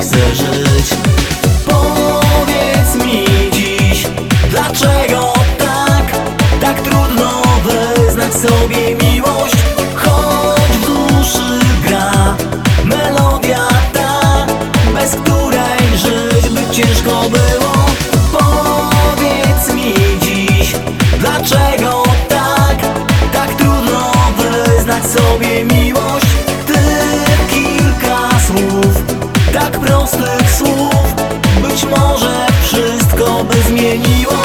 chcę żyć. Powiedz mi dziś, dlaczego tak trudno wyznać sobie miłość? Choć w duszy gra melodia ta, bez której żyć by ciężko było. Powiedz mi dziś, dlaczego tak trudno wyznać sobie miłość? Tych kilka słów, tak prostych słów, być może wszystko by zmieniło.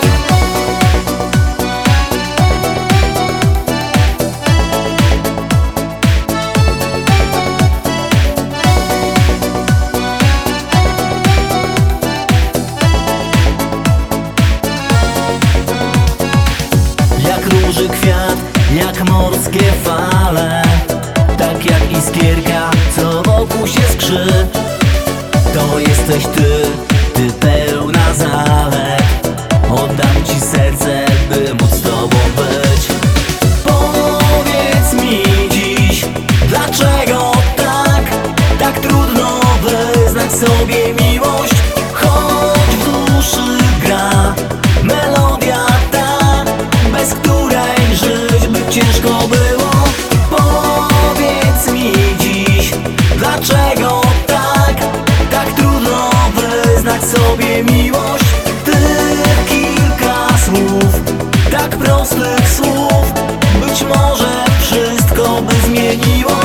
Jak róży kwiat, jak morskie fale, tak jak iskierka, co wokół się skrzy. To jesteś ty pełna zalet. Oddam ci serce, by móc z tobą być. Powiedz mi dziś, dlaczego tak trudno wyznać sobie miłość? Choć w duszy gra melodia ta, bez której żyć by ciężko było. Powiedz mi dziś, dlaczego tak trudno wyznać sobie miłość? Tych kilka słów, tak prostych słów, być może wszystko by zmieniło.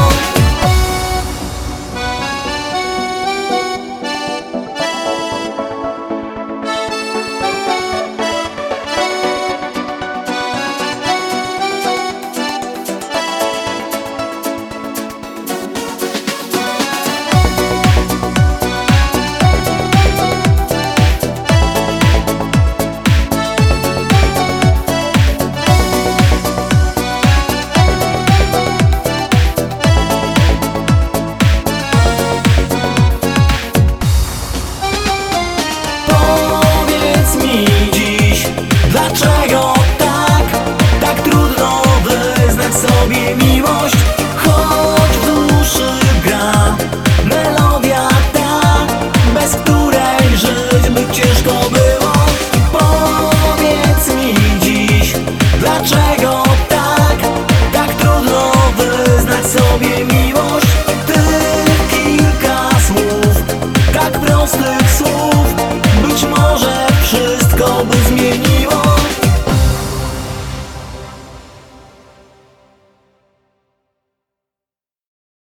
Dlaczego tak trudno wyznać sobie miłość? Choć w duszy gra melodia ta, bez której żyć by ciężko było. Powiedz mi dziś, dlaczego tak trudno wyznać sobie miłość? Tych kilka słów, tak prostych słów, być może wszystko by zmieniło.